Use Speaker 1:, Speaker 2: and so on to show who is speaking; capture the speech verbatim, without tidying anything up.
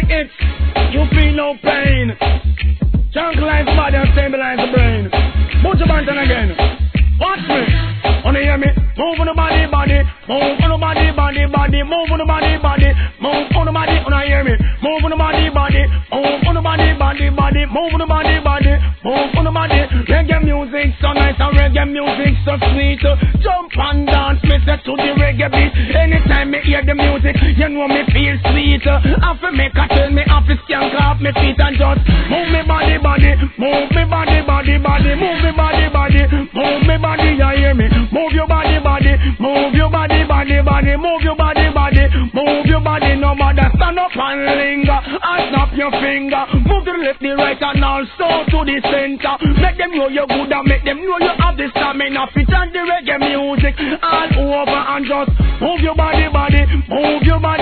Speaker 1: it, you feel no pain. Tranquilize body and stabilize the brain. Put your bantan again. Watch me. Wanna hear me? Move on the body, body. Move on the body, body, body. Move on the body, body. Move on the body. Wanna hear me? Move on the body, body. Move on the body, body, body. Move on the body, body. Move on the body. Reggae music so nice and reggae music so sweet. Jump and dance, me set to the reggae beat. Anytime me hear the music, you know me feel sweet. After me cattle, me have to skank off me feet and just move me body, body. Move me body, body, body. Move me body, body. Move me body, you hear me? Move your body, body. Move your body, body, body. Move your body, body. Move your body, no matter. Stand up and linger and snap your finger. Move to the left, the right, and also to the center. Make them know you're good and make them know you have the stamina. Fit and the reggae music all over and just move your body, body. Move your body.